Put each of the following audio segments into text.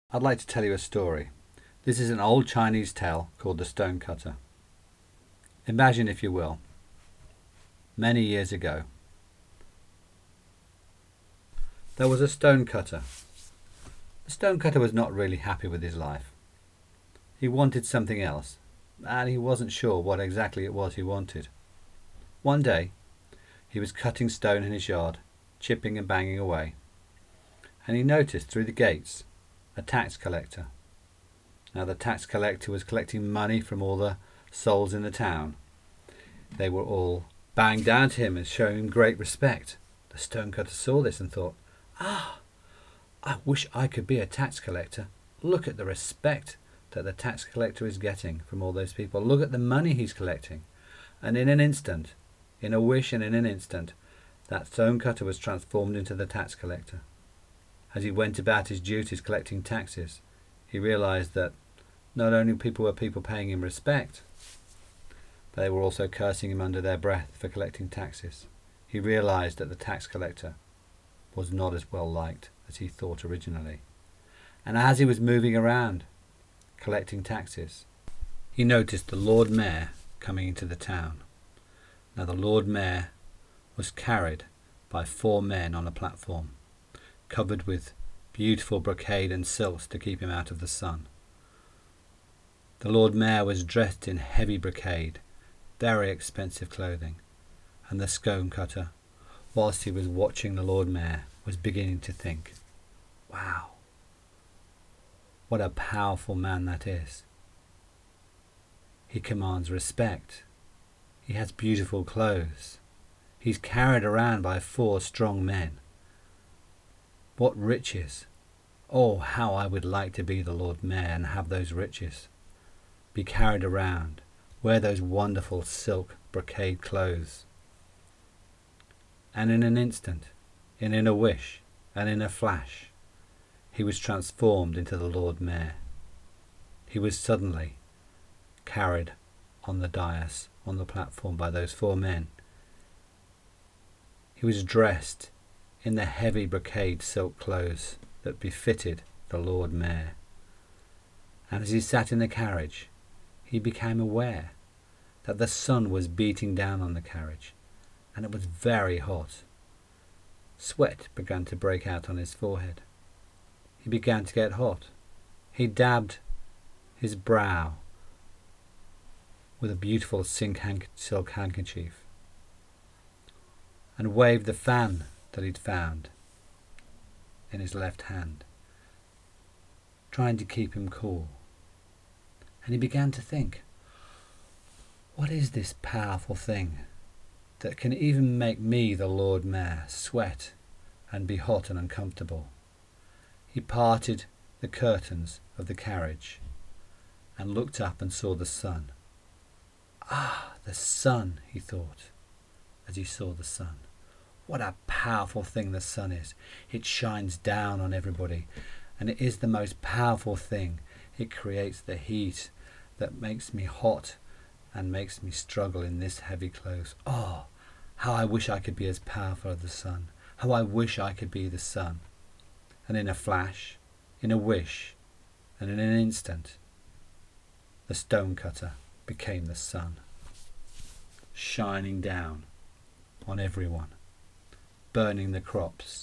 I'd like to tell you a story. This is an old Chinese tale called The Stonecutter. Imagine, if you will, many years ago, there was a stonecutter. The stonecutter was not really happy with his life. He wanted something else, and he wasn't sure what exactly it was he wanted. One day, he was cutting stone in his yard, chipping and banging away, and he noticed through the gates a tax collector. Now, the tax collector was collecting money from all the souls in the town. They were all bowing down to him and showing him great respect. The stonecutter saw this and thought, I wish I could be a tax collector. Look at the respect that the tax collector is getting from all those people. Look at the money he's collecting. And in an instant, in a wish and in an instant, that stonecutter was transformed into the tax collector. As he went about his duties collecting taxes, he realized that not only were people paying him respect, but they were also cursing him under their breath for collecting taxes. He realized that the tax collector was not as well liked as he thought originally. And as he was moving around collecting taxes, he noticed the Lord Mayor coming into the town. Now, the Lord Mayor was carried by 4 men on a platform, covered with beautiful brocade and silks to keep him out of the sun. The Lord Mayor was dressed in heavy brocade, very expensive clothing, and the stonecutter, whilst he was watching the Lord Mayor, was beginning to think, wow, what a powerful man that is. He commands respect. He has beautiful clothes. He's carried around by 4 strong men. What riches! Oh, how I would like to be the Lord Mayor and have those riches. Be carried around, wear those wonderful silk brocade clothes. And in an instant, and in a wish, and in a flash, he was transformed into the Lord Mayor. He was suddenly carried on the dais, on the platform, by those 4 men. He was dressed in the heavy brocade silk clothes that befitted the Lord Mayor. And as he sat in the carriage, he became aware that the sun was beating down on the carriage, and it was very hot. Sweat began to break out on his forehead. He began to get hot. He dabbed his brow with a beautiful silk handkerchief and waved the fan that he'd found in his left hand, trying to keep him cool. And he began to think, what is this powerful thing that can even make me, the Lord Mayor, sweat and be hot and uncomfortable? He parted the curtains of the carriage and looked up and saw the sun. The sun, he thought, as he saw the sun. What a powerful thing the sun is. It shines down on everybody, and it is the most powerful thing. It creates the heat that makes me hot and makes me struggle in this heavy clothes. Oh, how I wish I could be as powerful as the sun. How I wish I could be the sun. And in a flash, in a wish, and in an instant, the stonecutter became the sun, shining down on everyone, burning the crops,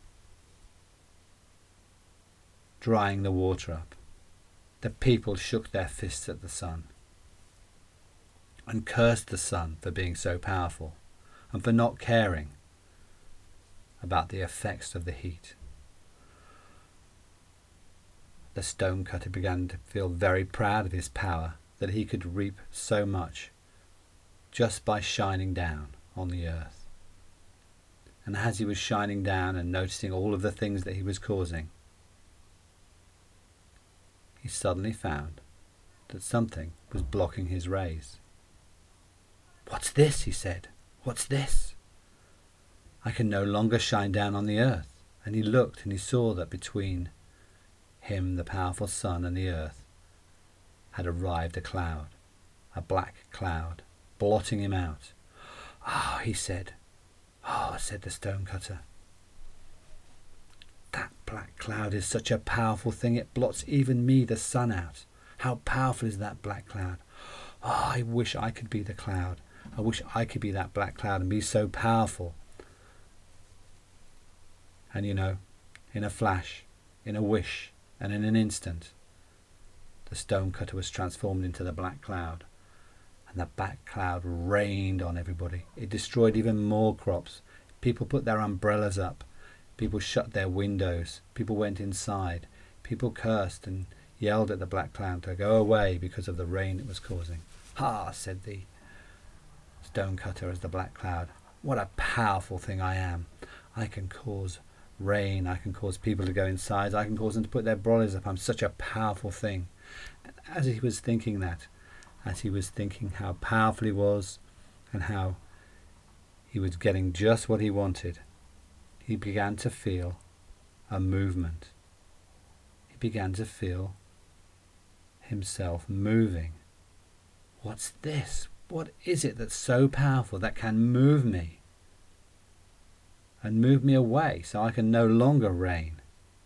drying the water up. The people shook their fists at the sun and cursed the sun for being so powerful and for not caring about the effects of the heat. The stonecutter began to feel very proud of his power, that he could reap so much just by shining down on the earth. And as he was shining down and noticing all of the things that he was causing, he suddenly found that something was blocking his rays. "What's this?" he said. "What's this? I can no longer shine down on the earth." And he looked and he saw that between him, the powerful sun, and the earth had arrived a cloud, a black cloud, blotting him out. He said. "Oh," said the stonecutter, "that black cloud is such a powerful thing, it blots even me, the sun, out. How powerful is that black cloud? Oh, I wish I could be the cloud. I wish I could be that black cloud and be so powerful. And you know, in a flash, in a wish, and in an instant, the stonecutter was transformed into the black cloud. And the black cloud rained on everybody. It destroyed even more crops. People put their umbrellas up. People shut their windows. People went inside. People cursed and yelled at the black cloud to go away because of the rain it was causing. "Ha," said the stonecutter as the black cloud. "What a powerful thing I am. I can cause rain. I can cause people to go inside. I can cause them to put their umbrellas up. I'm such a powerful thing." And as he was thinking that, as he was thinking how powerful he was and how he was getting just what he wanted, he began to feel a movement. He began to feel himself moving. What's this? What is it that's so powerful that can move me and move me away so I can no longer rain?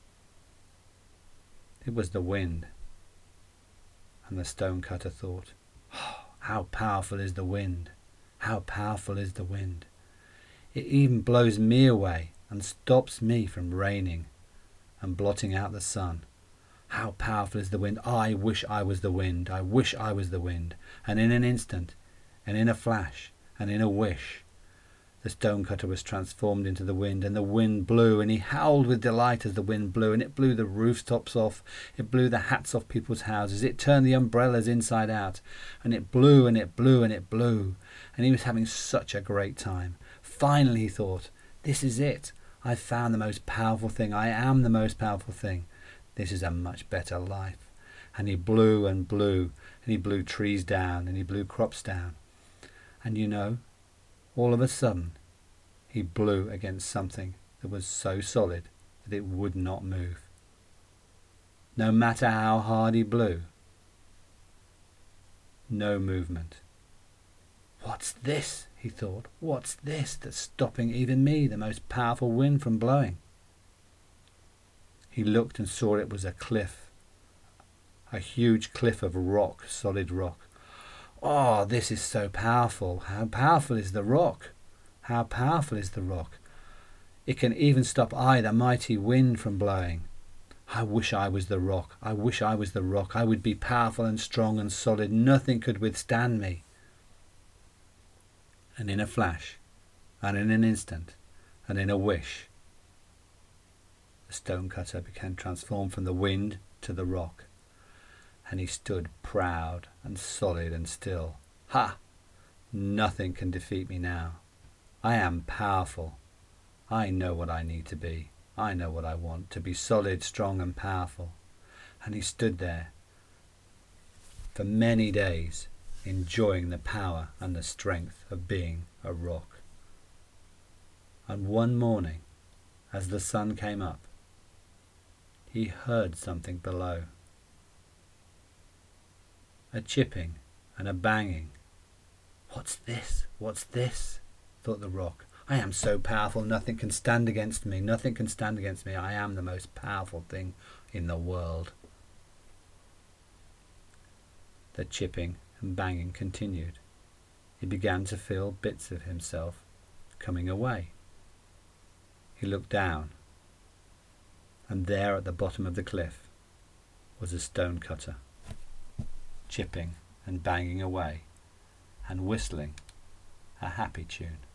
It was the wind. And the stonecutter thought, "Oh, how powerful is the wind? How powerful is the wind? It even blows me away and stops me from raining and blotting out the sun. How powerful is the wind? I wish I was the wind. I wish I was the wind." And in an instant, and in a flash, and in a wish, the stonecutter was transformed into the wind, and the wind blew, and he howled with delight as the wind blew, and it blew the rooftops off, it blew the hats off people's houses, it turned the umbrellas inside out, and it blew and it blew and it blew, and he was having such a great time. Finally, he thought, this is it. I've found the most powerful thing. I am the most powerful thing. This is a much better life. And he blew and blew, and he blew trees down, and he blew crops down. And you know, all of a sudden, he blew against something that was so solid that it would not move. No matter how hard he blew, no movement. What's this? He thought. What's this that's stopping even me, the most powerful wind, from blowing? He looked and saw it was a cliff, a huge cliff of rock, solid rock. Oh, this is so powerful. How powerful is the rock? How powerful is the rock? It can even stop the mighty wind, from blowing. I wish I was the rock. I wish I was the rock. I would be powerful and strong and solid. Nothing could withstand me. And in a flash, and in an instant, and in a wish, the stonecutter became transformed from the wind to the rock. And he stood proud and solid and still. Ha! Nothing can defeat me now. I am powerful. I know what I need to be. I know what I want, to be solid, strong and powerful. And he stood there for many days, enjoying the power and the strength of being a rock. And one morning, as the sun came up, he heard something below. A chipping and a banging. What's this? What's this? Thought the rock. I am so powerful, nothing can stand against me. Nothing can stand against me. I am the most powerful thing in the world. The chipping and banging continued. He began to feel bits of himself coming away. He looked down, and there at the bottom of the cliff was a stonecutter, chipping and banging away and whistling a happy tune.